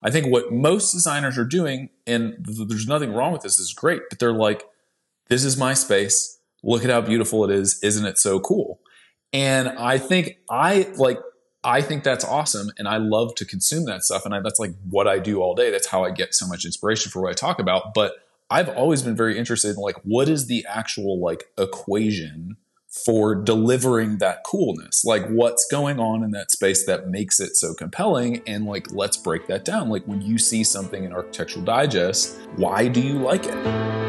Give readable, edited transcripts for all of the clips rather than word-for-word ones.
I think what most designers are doing, and there's nothing wrong with this, is great, but they're like, this is my space. Look at how beautiful it is. Isn't it so cool? And I think that's awesome. And I love to consume that stuff. And that's like what I do all day. That's how I get so much inspiration for what I talk about. But I've always been very interested in like, what is the actual like equation for delivering that coolness? Like what's going on in that space that makes it so compelling? And like, let's break that down. Like when you see something in Architectural Digest, why do you like it?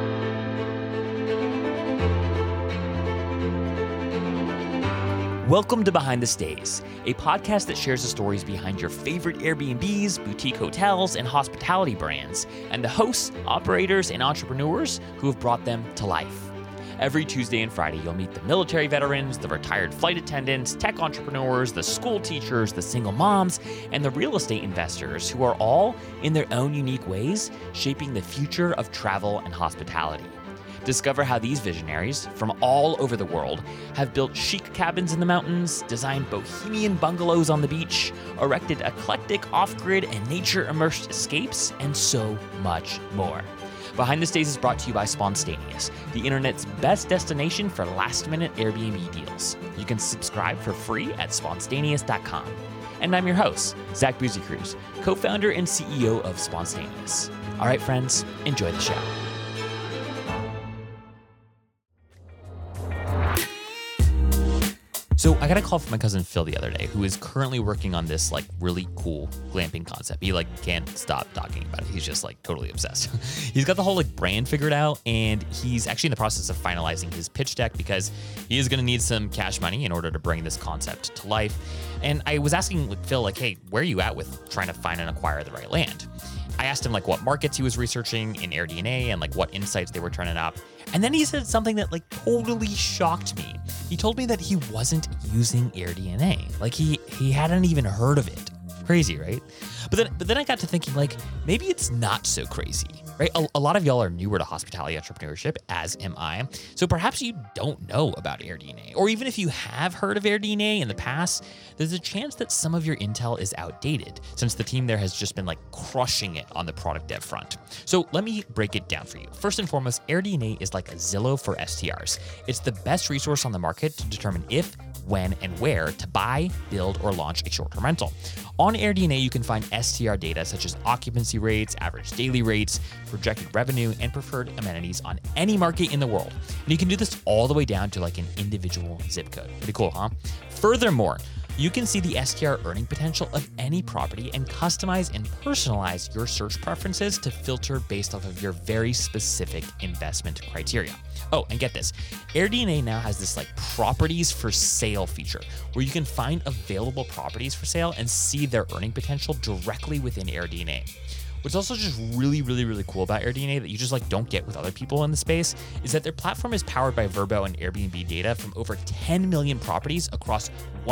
Welcome to Behind the Stays, a podcast that shares the stories behind your favorite Airbnbs, boutique hotels, and hospitality brands, and the hosts, operators, and entrepreneurs who have brought them to life. Every Tuesday and Friday, you'll meet the military veterans, the retired flight attendants, tech entrepreneurs, the school teachers, the single moms, and the real estate investors who are all, in their own unique ways, shaping the future of travel and hospitality. Discover how these visionaries from all over the world have built chic cabins in the mountains, designed bohemian bungalows on the beach, erected eclectic off-grid and nature-immersed escapes, and so much more. Behind the Stays is brought to you by Spontaneous, the internet's best destination for last-minute Airbnb deals. You can subscribe for free at spontaneous.com. And I'm your host, Zach Buzy-Cruz, co-founder and CEO of Spontaneous. All right, friends, enjoy the show. So I got a call from my cousin Phil the other day, who is currently working on this like really cool glamping concept. He like can't stop talking about it. He's just like totally obsessed. He's got the whole like brand figured out, and he's actually in the process of finalizing his pitch deck because he is going to need some cash money in order to bring this concept to life. And I was asking like, Phil, like, hey, where are you at with trying to find and acquire the right land? I asked him like what markets he was researching in AirDNA and like what insights they were turning up. And then he said something that like totally shocked me. He told me that he wasn't using AirDNA. Like he hadn't even heard of it. Crazy, right? But then I got to thinking like maybe it's not so crazy, right? A lot of y'all are newer to hospitality entrepreneurship, as am I. So perhaps you don't know about AirDNA, or even if you have heard of AirDNA in the past, there's a chance that some of your intel is outdated since the team there has just been like crushing it on the product dev front. So let me break it down for you. First and foremost, AirDNA is like a Zillow for STRs. It's the best resource on the market to determine if, when, and where to buy, build, or launch a short-term rental. On AirDNA, you can find STR data such as occupancy rates, average daily rates, projected revenue, and preferred amenities on any market in the world. And you can do this all the way down to like an individual zip code. Pretty cool, huh? Furthermore, you can see the STR earning potential of any property and customize and personalize your search preferences to filter based off of your very specific investment criteria. Oh, and get this, AirDNA now has this like properties for sale feature where you can find available properties for sale and see their earning potential directly within AirDNA. What's also just really, really, really cool about AirDNA that you just like don't get with other people in the space is that their platform is powered by Vrbo and Airbnb data from over 10 million properties across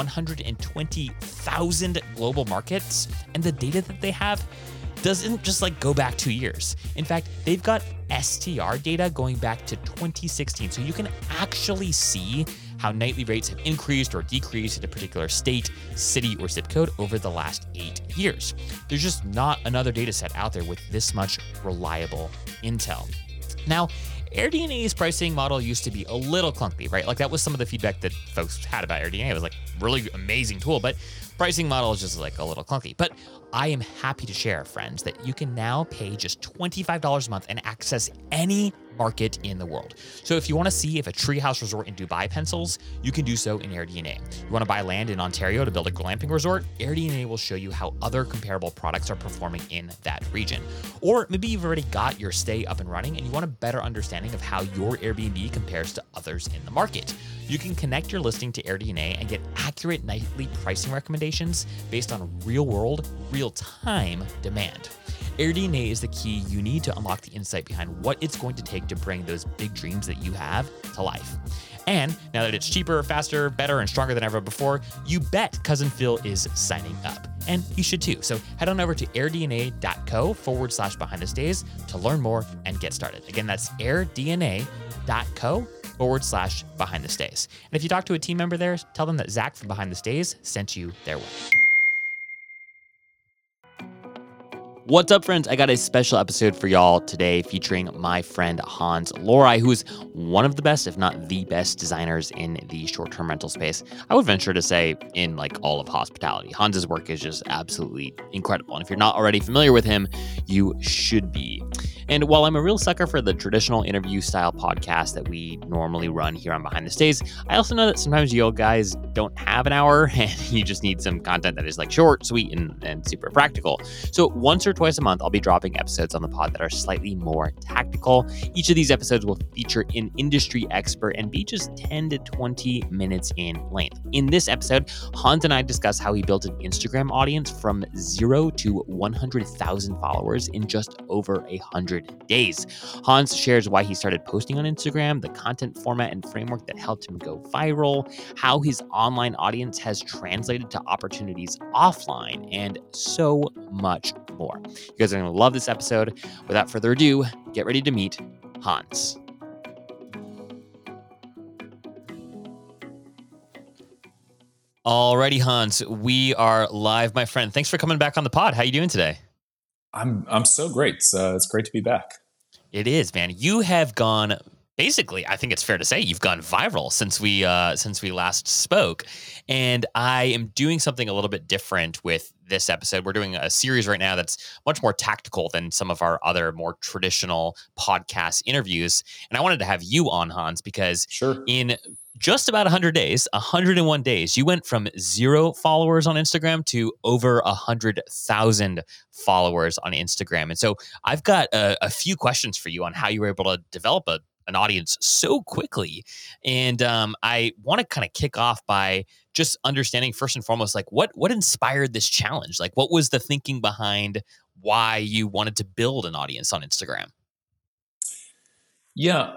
120,000 global markets. And the data that they have doesn't just like go back 2 years. In fact, they've got STR data going back to 2016. So you can actually see how nightly rates have increased or decreased in a particular state, city, or zip code over the last 8 years. There's just not another data set out there with this much reliable intel. Now, AirDNA's pricing model used to be a little clunky, right? Like that was some of the feedback that folks had about AirDNA. It was like really amazing tool, but pricing model is just like a little clunky. But I am happy to share, friends, that you can now pay just $25 a month and access any market in the world. So if you want to see if a treehouse resort in Dubai pencils, you can do so in AirDNA. You want to buy land in Ontario to build a glamping resort? AirDNA will show you how other comparable products are performing in that region. Or maybe you've already got your stay up and running and you want a better understanding of how your Airbnb compares to others in the market. You can connect your listing to AirDNA and get accurate nightly pricing recommendations based on real-world, real-time demand. AirDNA is the key you need to unlock the insight behind what it's going to take to bring those big dreams that you have to life. And now that it's cheaper, faster, better, and stronger than ever before, you bet Cousin Phil is signing up. And you should too. So head on over to airdna.co/behind the stays to learn more and get started. Again, that's airdna.co/behind the stays. And if you talk to a team member there, tell them that Zach from Behind the Stays sent you their way. What's up, friends? I got a special episode for y'all today featuring my friend Hans Lorei, who is one of the best, if not the best, designers in the short-term rental space. I would venture to say in like all of hospitality. Hans's work is just absolutely incredible. And if you're not already familiar with him, you should be. And while I'm a real sucker for the traditional interview style podcast that we normally run here on Behind the Stays, I also know that sometimes you guys don't have an hour and you just need some content that is like short, sweet, and super practical. So once or twice a month, I'll be dropping episodes on the pod that are slightly more tactical. Each of these episodes will feature an industry expert and be just 10 to 20 minutes in length. In this episode, Hans and I discuss how he built an Instagram audience from 0 to 100,000 followers in just over 100 days. Hans shares why he started posting on Instagram, the content format and framework that helped him go viral, how his online audience has translated to opportunities offline, and so much more. You guys are going to love this episode. Without further ado, get ready to meet Hans. Alrighty, Hans, we are live, my friend. Thanks for coming back on the pod. How you doing today? I'm so great. It's great to be back. It is, man. You have gone, basically, I think it's fair to say you've gone viral since we last spoke. And I am doing something a little bit different with this episode. We're doing a series right now that's much more tactical than some of our other more traditional podcast interviews. And I wanted to have you on, Hans, because in just about 100 days, 101 days, you went from 0 followers on Instagram to over 100,000 followers on Instagram. And so I've got a few questions for you on how you were able to develop an audience so quickly. And I want to kind of kick off by just understanding first and foremost, like what inspired this challenge? Like what was the thinking behind why you wanted to build an audience on Instagram? Yeah.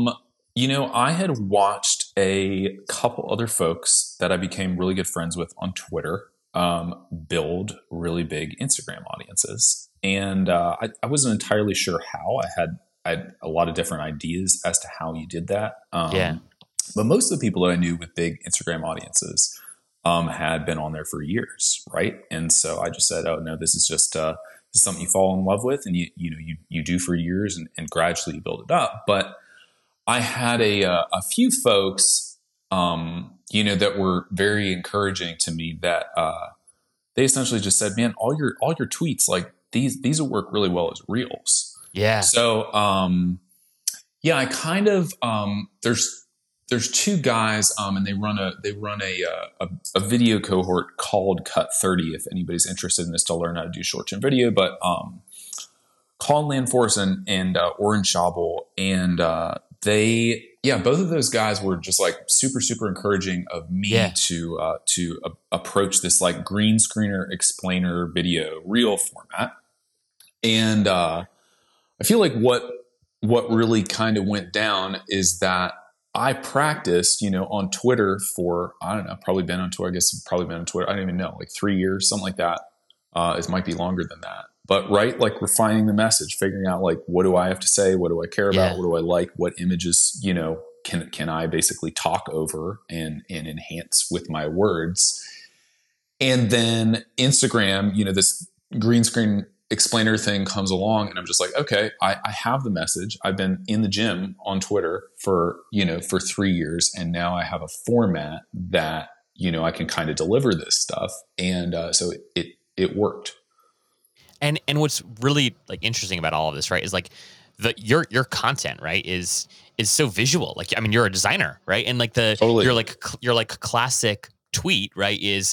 I had watched a couple other folks that I became really good friends with on Twitter build really big Instagram audiences. And I wasn't entirely sure how. I had a lot of different ideas as to how you did that. But most of the people that I knew with big Instagram audiences had been on there for years, right? And so I just said, oh, no, this is just this is something you fall in love with and you do for years and gradually you build it up. But I had a few folks, that were very encouraging to me that they essentially just said, man, all your tweets, like these will work really well as reels. Yeah. So, I kind of, there's two guys, and they run a video cohort called Cut 30. If anybody's interested in this to learn how to do short-term video, but, Colin Landforce and Oren Shabel, and both of those guys were just like super, super encouraging of me to approach this like green screener explainer video reel format. And I feel like what really kind of went down is that I practiced, on Twitter for, I don't know, probably been on Twitter. I don't even know, like 3 years, something like that. It might be longer than that. But right, like refining the message, figuring out like, what do I have to say? What do I care about? What do I like? What images, can I basically talk over and enhance with my words? And then Instagram, this green screen explainer thing comes along and I'm just like, okay, I have the message. I've been in the gym on Twitter for 3 years. And now I have a format that, I can kind of deliver this stuff. And so it worked. And what's really like interesting about all of this, right, is like your content, right, is so visual. Like, I mean, you're a designer, right? And like your classic tweet, right, is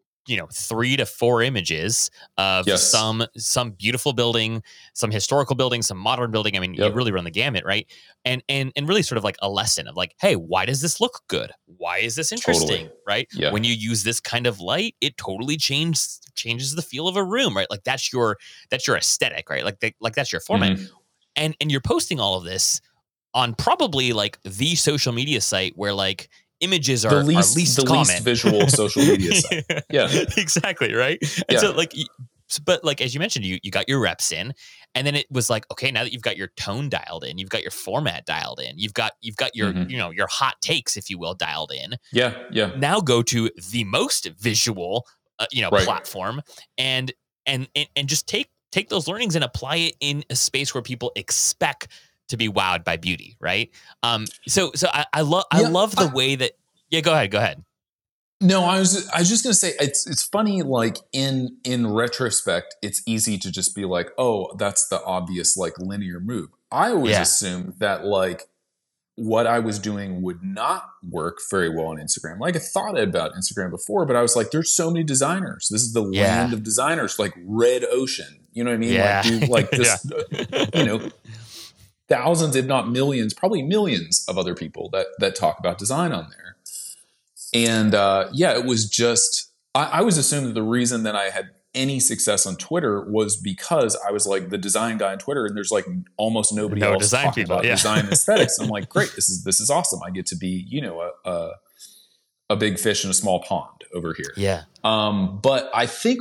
3 to 4 images of some beautiful building, some historical building, some modern building. I mean, you really run the gamut, right? And really sort of like a lesson of like, hey, why does this look good? Why is this interesting? Right? Yeah. When you use this kind of light, it totally changes the feel of a room, right? Like that's your aesthetic, right? Like that's your format. Mm-hmm. And you're posting all of this on probably like the social media site where like images are least common. Least visual social media site. Yeah, exactly. Right. And so like, but like, as you mentioned, you got your reps in and then it was like, okay, now that you've got your tone dialed in, you've got your format dialed in, you've got your, mm-hmm. Your hot takes, if you will, dialed in. Yeah. Yeah. Now go to the most visual, right. platform and just take take those learnings and apply it in a space where people expect to be wowed by beauty, right? So I love the way that. Yeah, go ahead. No, I was just gonna say it's funny. Like in retrospect, it's easy to just be like, oh, that's the obvious like linear move. I always assumed that like what I was doing would not work very well on Instagram. Like I thought about Instagram before, but I was like, there's so many designers. This is the land of designers, like red ocean. You know what I mean? Yeah. Like, dude, like this, thousands, if not millions, probably millions of other people that talk about design on there. And it was just, I was assuming that the reason that I had any success on Twitter was because I was like the design guy on Twitter, and there's like almost nobody else talking about design aesthetics. I'm like, great, this is awesome. I get to be, a big fish in a small pond over here. Yeah. But I think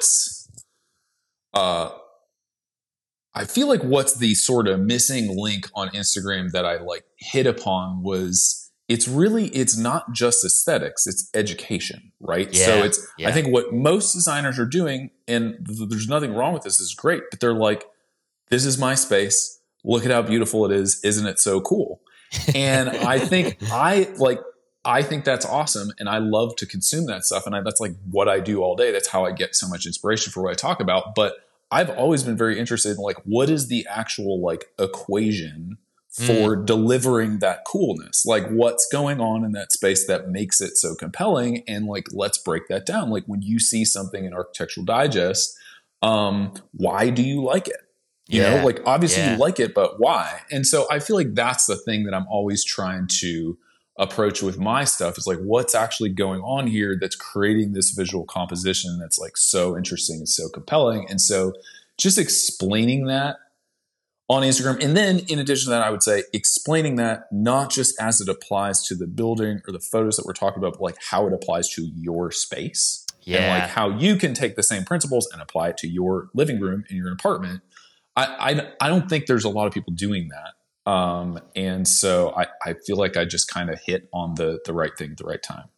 I feel like what's the sort of missing link on Instagram that I like hit upon was it's not just aesthetics, it's education, right? Yeah, So I think what most designers are doing, and there's nothing wrong with this, is great, but they're like, this is my space. Look at how beautiful it is. Isn't it so cool? And I think I think that's awesome. And I love to consume that stuff. And that's like what I do all day. That's how I get so much inspiration for what I talk about. But I've always been very interested in like, what is the actual like equation for delivering that coolness? Like what's going on in that space that makes it so compelling? And like, let's break that down. Like when you see something in Architectural Digest, why do you like it? You know, like obviously you like it, but why? And so I feel like that's the thing that I'm always trying to approach with my stuff, is like, what's actually going on here that's creating this visual composition that's like so interesting and so compelling. And so just explaining that on Instagram. And then in addition to that, I would say explaining that not just as it applies to the building or the photos that we're talking about, but like how it applies to your space. Yeah. And like how you can take the same principles and apply it to your living room in your apartment. I don't think there's a lot of people doing that. And so I feel like I just kind of hit on the right thing at the right time.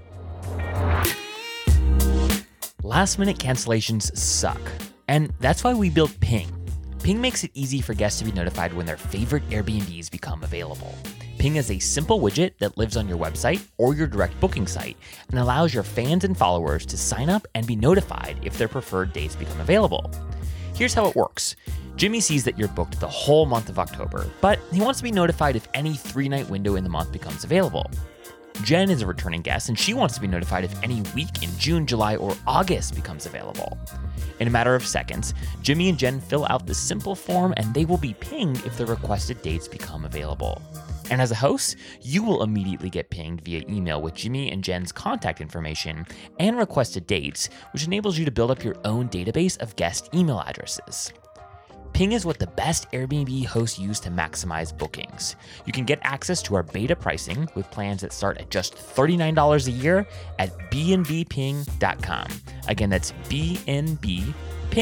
Last minute cancellations suck. And that's why we built Ping. Ping makes it easy for guests to be notified when their favorite Airbnbs become available. Ping is a simple widget that lives on your website or your direct booking site and allows your fans and followers to sign up and be notified if their preferred dates become available. Here's how it works. Jimmy sees that you're booked the whole month of October, but he wants to be notified if any 3-night window in the month becomes available. Jen is a returning guest, and she wants to be notified if any week in June, July, or August becomes available. In a matter of seconds, Jimmy and Jen fill out this simple form, and they will be pinged if the requested dates become available. And as a host, you will immediately get pinged via email with Jimmy and Jen's contact information and requested dates, which enables you to build up your own database of guest email addresses. Ping is what the best Airbnb hosts use to maximize bookings. You can get access to our beta pricing with plans that start at just $39 a year at bnbping.com. Again, that's bnbping.com.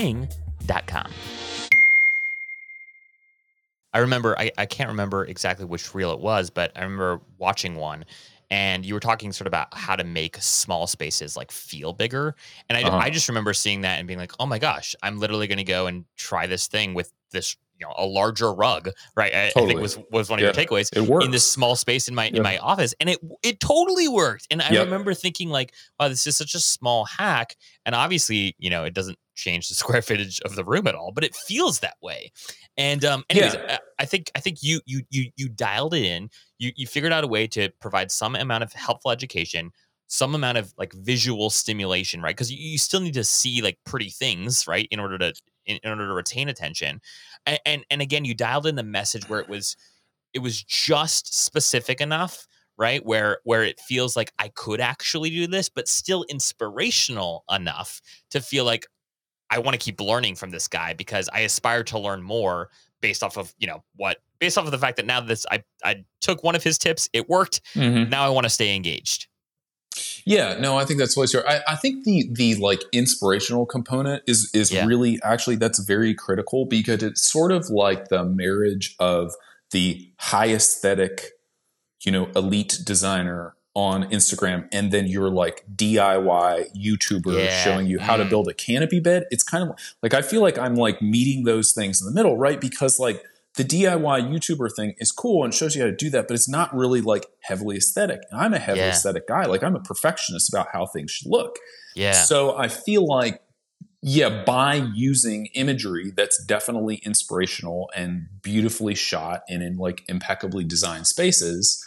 I remember, I can't remember exactly which reel it was, but I remember watching one, and you were talking sort of about how to make small spaces like feel bigger. And I just remember seeing that and being like, oh my gosh, I'm literally going to go and try this thing with this, a larger rug, right? I think was one of your takeaways. It works. In this small space in my office. And it totally worked. And I remember thinking like, wow, this is such a small hack. And obviously, it doesn't change the square footage of the room at all, but it feels that way. And anyways, I think you dialed it in. You figured out a way to provide some amount of helpful education, some amount of like visual stimulation, right? Because you still need to see like pretty things, right, in order to retain attention. And again, you dialed in the message where it was just specific enough, right? Where it feels like I could actually do this, but still inspirational enough to feel like I want to keep learning from this guy because I aspire to learn more based off of, based off of the fact that now this, I took one of his tips, it worked. Mm-hmm. Now I want to stay engaged. Yeah, no, I think that's totally true. I think the like inspirational component is really actually that's very critical because it's sort of like the marriage of the high aesthetic, elite designer on Instagram and then you're like DIY YouTuber showing you how to build a canopy bed. It's kind of like, I feel like I'm like meeting those things in the middle, right? Because like the DIY YouTuber thing is cool and shows you how to do that, but it's not really like heavily aesthetic. And I'm a heavily aesthetic guy. Like I'm a perfectionist about how things should look. Yeah. So I feel like, by using imagery that's definitely inspirational and beautifully shot and in like impeccably designed spaces,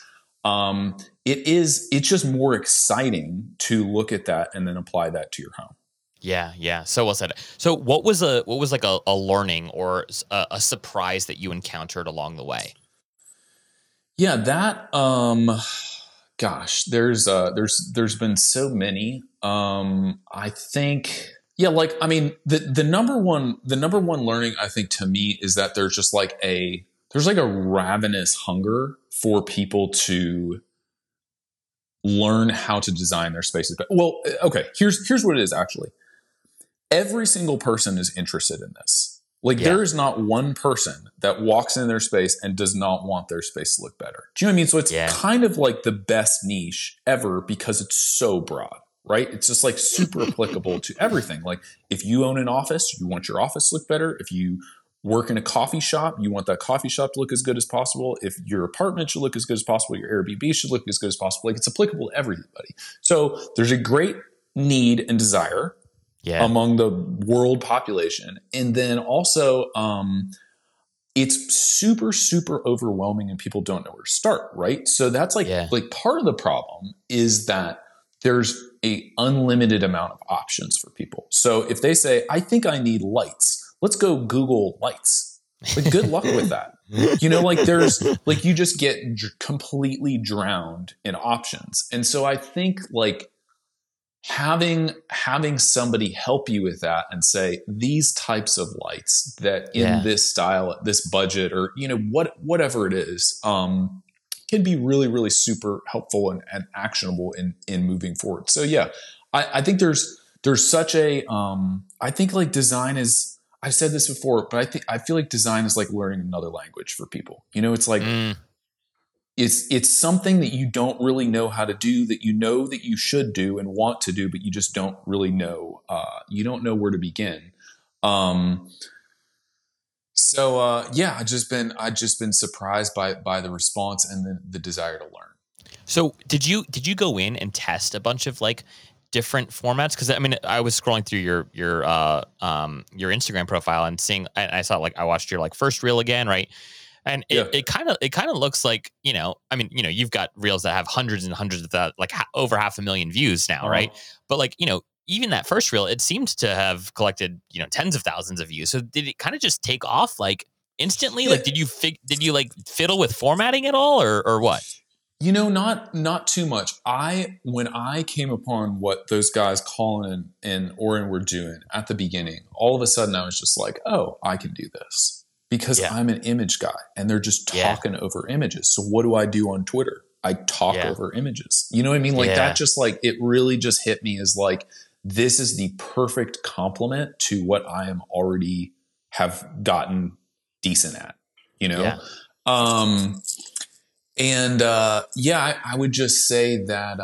it's just more exciting to look at that and then apply that to your home. Yeah. So well said. So what was like a learning or a surprise that you encountered along the way? Yeah, that gosh, there's been so many. I think the number one learning I think to me is that there's like a ravenous hunger for people to learn how to design their spaces. Well, okay, here's what it is actually. Every single person is interested in this. Like there is not one person that walks in their space and does not want their space to look better. Do you know what I mean? So it's kind of like the best niche ever because it's so broad, right? It's just like super applicable to everything. Like if you own an office, you want your office to look better. If you work in a coffee shop, you want that coffee shop to look as good as possible. If your apartment should look as good as possible, your Airbnb should look as good as possible. Like it's applicable to everybody. So there's a great need and desire among the world population. And then also, it's super, super overwhelming and people don't know where to start, right? So that's like part of the problem is that there's a unlimited amount of options for people. So if they say, I think I need lights, let's go Google lights. Like good luck with that. You know, like there's like, you just get completely drowned in options. And so I think like, having somebody help you with that and say these types of lights that in this style, this budget, or you know whatever it is, can be really really super helpful and actionable in moving forward. So I think there's such a I think like design is, I've said this before, but I feel like design is like learning another language for people. You know, it's like it's something that you don't really know how to do, that you know that you should do and want to do, but you just don't really know. You don't know where to begin. I've just been surprised by the response and the desire to learn. So did you go in and test a bunch of like different formats? Because I mean, I was scrolling through your Instagram profile and seeing, and I saw like I watched your like first reel again, right? And it kind of looks like, you know, I mean, you know, you've got reels that have hundreds and hundreds of that, like over 500,000 views now, right? But like, you know, even that first reel, it seemed to have collected, you know, tens of thousands of views. So did it kind of just take off like instantly? Like, did you like fiddle with formatting at all, or what? You know, not too much. When I came upon what those guys Colin and Oren were doing at the beginning, all of a sudden I was just like, oh, I can do this. Because I'm an image guy and they're just talking over images. So what do I do on Twitter? I talk over images. You know what I mean? Like that just like, it really just hit me as like, this is the perfect complement to what I am already have gotten decent at, you know? I would just say that,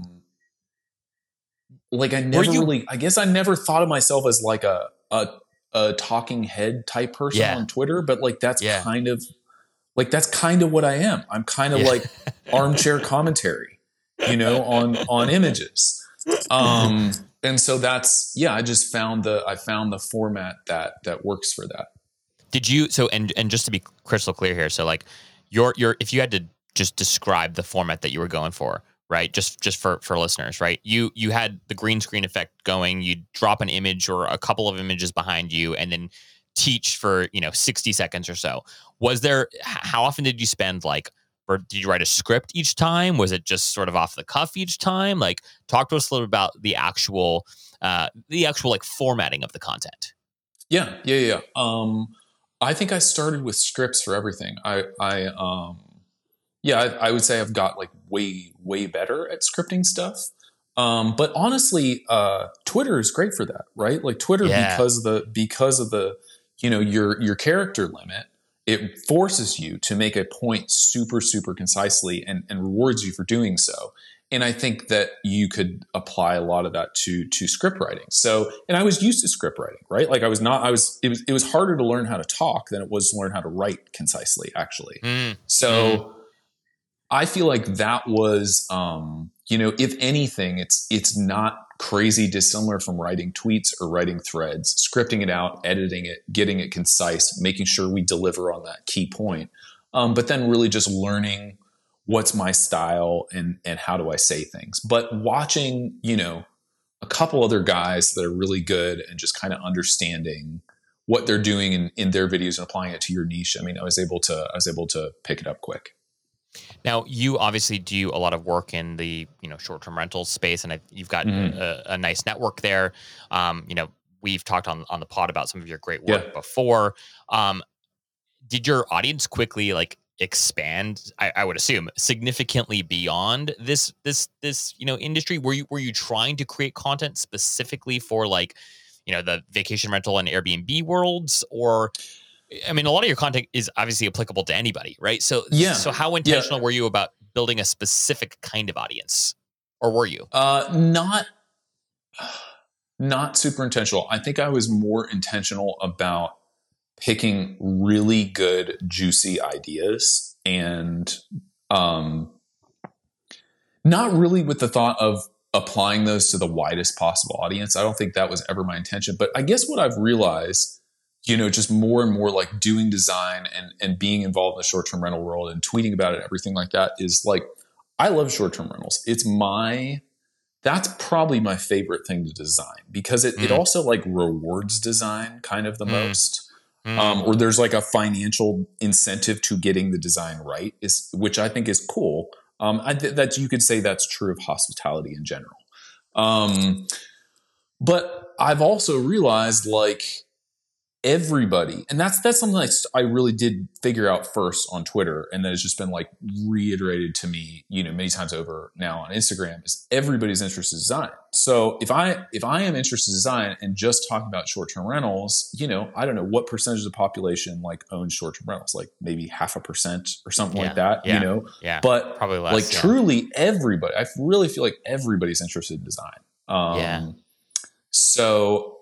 like I guess I never thought of myself as like a talking head type person on Twitter, but like that's kind of what I am. I'm kind of like armchair commentary, you know, on images. And so that's I just found the format that works for that. Did you and just to be crystal clear here, so like your if you had to just describe the format that you were going for, right? Just for listeners, right? You had the green screen effect going, you drop an image or a couple of images behind you and then teach for, 60 seconds or so. How often did you spend or did you write a script each time? Was it just sort of off the cuff each time? Like talk to us a little about the actual like formatting of the content. Yeah. I think I started with scripts for everything. I would say I've got like way better at scripting stuff. But honestly, Twitter is great for that, right? Like Twitter, because of the your character limit, it forces you to make a point super, super concisely and rewards you for doing so. And I think that you could apply a lot of that to script writing. So, and I was used to script writing, right? Like it was harder to learn how to talk than it was to learn how to write concisely, actually. So I feel like that was, if anything, it's not crazy dissimilar from writing tweets or writing threads, scripting it out, editing it, getting it concise, making sure we deliver on that key point. But then really just learning what's my style and how do I say things. But watching, a couple other guys that are really good and just kind of understanding what they're doing in their videos and applying it to your niche. I mean, I was able to pick it up quick. Now, you obviously do a lot of work in the short-term rental space, and you've got a nice network there. We've talked on the pod about some of your great work before. Did your audience quickly expand? I would assume significantly beyond this industry. Were you trying to create content specifically for the vacation rental and Airbnb worlds, or? I mean, a lot of your content is obviously applicable to anybody, right? So how intentional were you about building a specific kind of audience, or were you? Not super intentional. I think I was more intentional about picking really good, juicy ideas and not really with the thought of applying those to the widest possible audience. I don't think that was ever my intention. But I guess what I've realized, just more and more doing design and being involved in the short-term rental world and tweeting about it, everything like that is I love short-term rentals. That's probably my favorite thing to design because it also rewards design kind of the most. Or there's a financial incentive to getting the design right, which I think is cool. That you could say that's true of hospitality in general. But I've also realized everybody, and that's something I really did figure out first on Twitter, and that has just been reiterated to me, many times over now on Instagram, is everybody's interested in design. So if I am interested in design and just talking about short-term rentals, I don't know what percentage of the population owns short-term rentals, maybe 0.5% or something like that, but probably less, truly everybody, I really feel like everybody's interested in design. So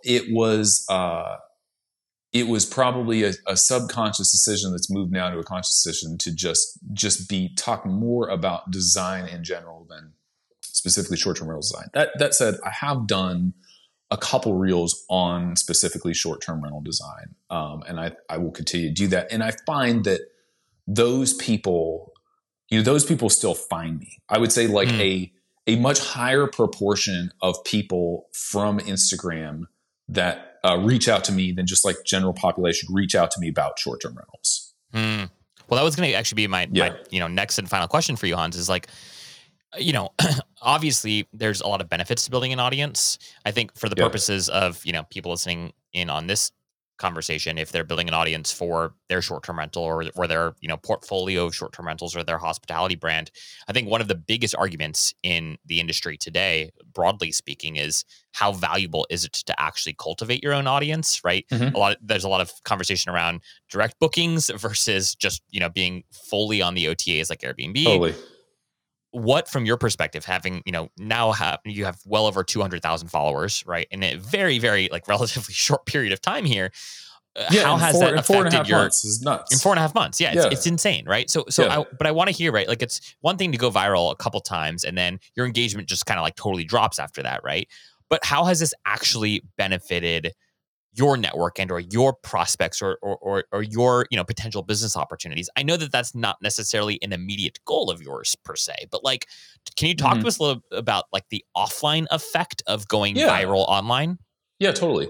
it was probably a subconscious decision that's moved now to a conscious decision to just be talking more about design in general than specifically short-term rental design. That said, I have done a couple reels on specifically short-term rental design, and I will continue to do that. And I find that those people still find me. I would say a much higher proportion of people from Instagram that reach out to me than just general population reach out to me about short-term rentals. Well, that was going to actually be my next and final question for you, Hans, is obviously there's a lot of benefits to building an audience. I think for the purposes of, people listening in on this conversation, if they're building an audience for their short-term rental or their, portfolio of short-term rentals or their hospitality brand, I think one of the biggest arguments in the industry today, broadly speaking, is how valuable is it to actually cultivate your own audience, right? There's a lot of conversation around direct bookings versus just, being fully on the OTAs like Airbnb. Totally. What, from your perspective, having, you have well over 200,000 followers, right? In a very, very relatively short period of time here. How has that affected your months is nuts. In 4.5 months? It's insane, right? So I want to hear, right? It's one thing to go viral a couple times and then your engagement just kind of totally drops after that, right? But how has this actually benefited your network and or your prospects or your potential business opportunities? I know that that's not necessarily an immediate goal of yours per se, but can you talk to us a little about the offline effect of going viral online? Yeah, totally.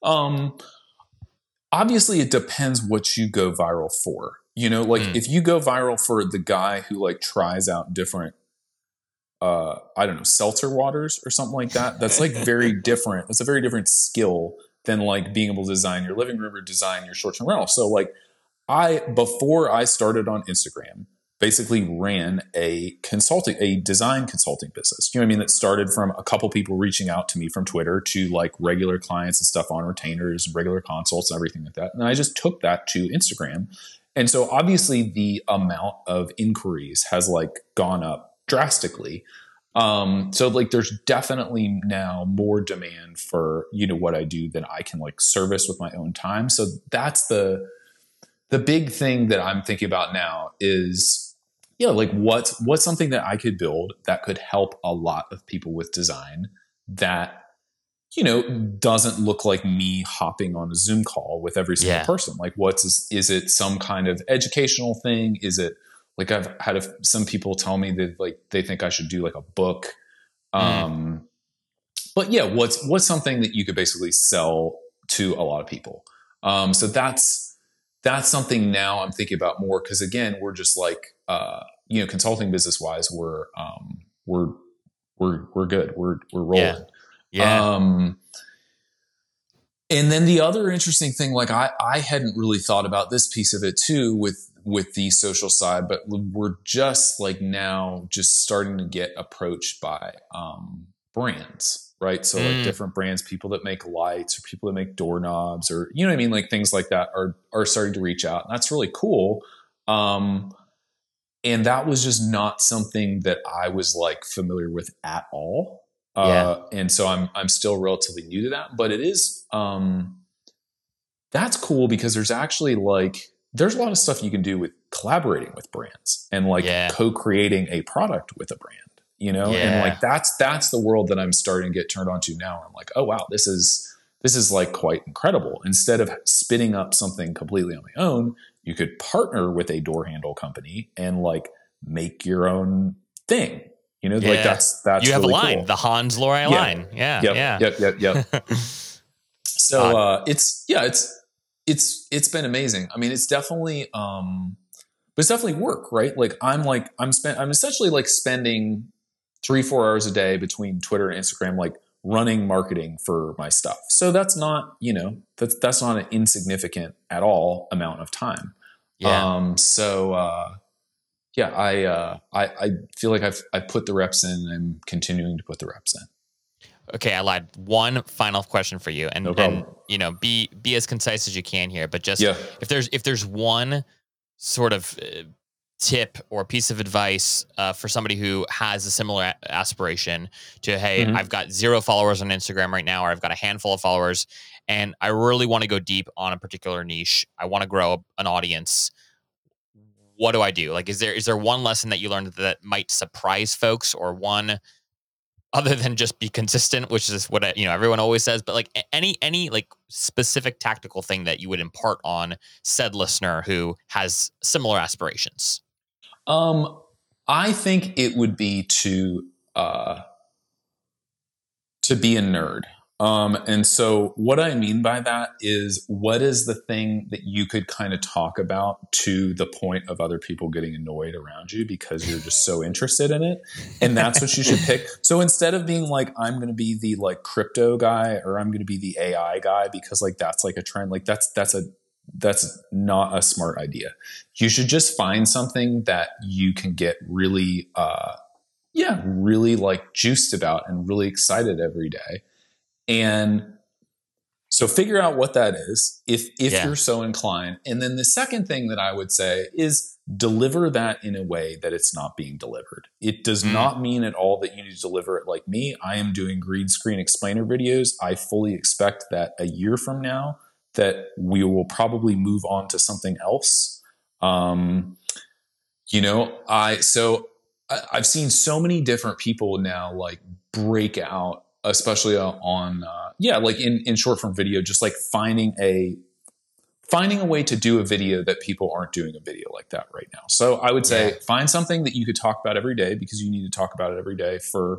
Obviously it depends what you go viral for. If you go viral for the guy who tries out different seltzer waters or something like that, that's very different. That's a very different skill than being able to design your living room or design your short-term rental. So before I started on Instagram, basically ran a design consulting business. That started from a couple people reaching out to me from Twitter to regular clients and stuff on retainers and regular consults and everything like that. And I just took that to Instagram. And so obviously the amount of inquiries has gone up drastically. So like there's definitely now more demand for, what I do than I can like service with my own time. So that's the big thing that I'm thinking about now is, like what's something that I could build that could help a lot of people with design that, doesn't look like me hopping on a Zoom call with every single person. Like is it some kind of educational thing? Is it like I've had some people tell me that like they think I should do like a book. But yeah, what's something that you could basically sell to a lot of people? So that's something now I'm thinking about more because again, we're just like consulting business wise, we're good. We're rolling. Yeah. And then the other interesting thing, like I hadn't really thought about this piece of it too with the social side, but we're just like now just starting to get approached by brands, right? So like different brands, people that make lights or people that make doorknobs or, you know what I mean? Like things like that are starting to reach out. And that's really cool. And that was just not something that I was like familiar with at all. And so I'm still relatively new to that, but it is, that's cool because there's actually like, there's a lot of stuff you can do with collaborating with brands and like co-creating a product with a brand, and like, that's the world that I'm starting to get turned on to now. I'm like, oh wow, this is like quite incredible. Instead of spinning up something completely on my own, you could partner with a door handle company and like make your own thing. Like that's you have really a line, cool. the Hans Lorei line. Yep. So it's been amazing. I mean, it's definitely but it's definitely work, right? Like I'm essentially like spending 3-4 hours a day between Twitter and Instagram, like running marketing for my stuff. So that's not, that's not an insignificant at all amount of time. I feel like I've put the reps in and I'm continuing to put the reps in. Okay, I lied. One final question for you, and No problem. and be as concise as you can here. But just if there's one sort of tip or piece of advice for somebody who has a similar aspiration to, hey, I've got 0 followers on Instagram right now, or I've got a handful of followers, and I really want to go deep on a particular niche. I want to grow an audience. What do I do? Like, is there one lesson that you learned that might surprise folks, or one other than just be consistent, which is what everyone always says, but like any like specific tactical thing that you would impart on said listener who has similar aspirations? I think it would be to be a nerd. And so what I mean by that is, what is the thing that you could kind of talk about to the point of other people getting annoyed around you because you're just so interested in it? And that's what you should pick. So instead of being like, I'm going to be the like crypto guy, or I'm going to be the AI guy because like that's like a trend, like that's not a smart idea. You should just find something that you can get really, really like juiced about and really excited every day. And so figure out what that is if you're so inclined. And then the second thing that I would say is deliver that in a way that it's not being delivered. It does not mean at all that you need to deliver it like me. I am doing green screen explainer videos. I fully expect that a year from now that we will probably move on to something else. I've seen so many different people now like break out, especially on like in short form video, just like finding a way to do a video that people aren't doing a video like that right now. So I would say find something that you could talk about every day, because you need to talk about it every day for,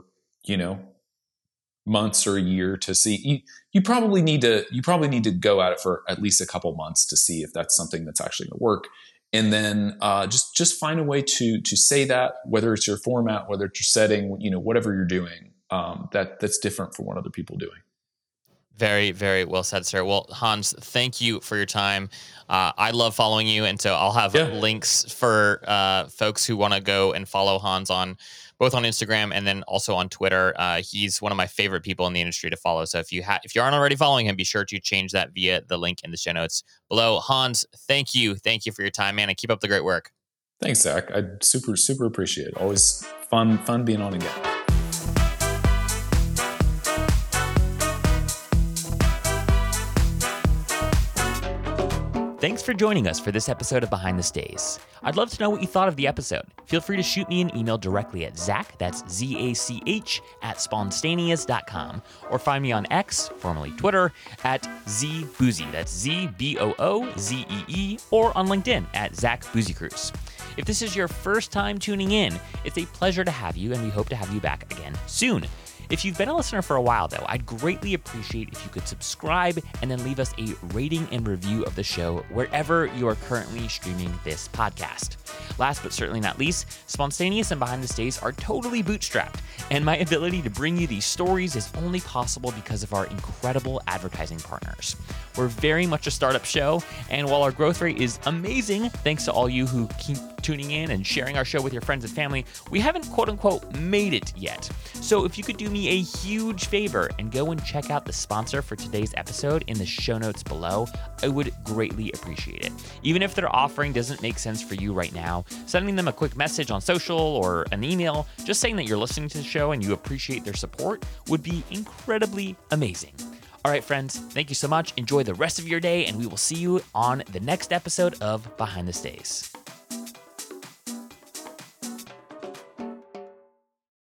months or a year to see. You probably need to go at it for at least a couple months to see if that's something that's actually going to work. And then just find a way to say that, whether it's your format, whether it's your setting, whatever you're doing, that's different from what other people are doing. Very, very well said, sir. Well, Hans, thank you for your time. I love following you, and so I'll have links for folks who want to go and follow Hans on both on Instagram and then also on Twitter. He's one of my favorite people in the industry to follow. So if you aren't already following him, be sure to change that via the link in the show notes below. Hans, thank you for your time, man, and keep up the great work. Thanks, Zach. I super appreciate it. Always fun being on again. for joining us for this episode of Behind the Stays. I'd love to know what you thought of the episode. Feel free to shoot me an email directly at Zach, that's Z-A-C-H, @spontaneous.com, or find me on X, formerly Twitter, at ZBoozee, that's Z-B-O-O-Z-E-E, or on LinkedIn at Zach Boozycruise. If this is your first time tuning in, it's a pleasure to have you, and we hope to have you back again soon. If you've been a listener for a while, though, I'd greatly appreciate if you could subscribe and then leave us a rating and review of the show wherever you are currently streaming this podcast. Last but certainly not least, Spontaneous and Behind the Stays are totally bootstrapped, and my ability to bring you these stories is only possible because of our incredible advertising partners. We're very much a startup show, and while our growth rate is amazing, thanks to all you who keep tuning in and sharing our show with your friends and family, we haven't quote-unquote made it yet. So if you could do me a huge favor and go and check out the sponsor for today's episode in the show notes below, I would greatly appreciate it. Even if their offering doesn't make sense for you right now, sending them a quick message on social or an email, just saying that you're listening to the show and you appreciate their support would be incredibly amazing. All right, friends, thank you so much. Enjoy the rest of your day, and we will see you on the next episode of Behind the Stays.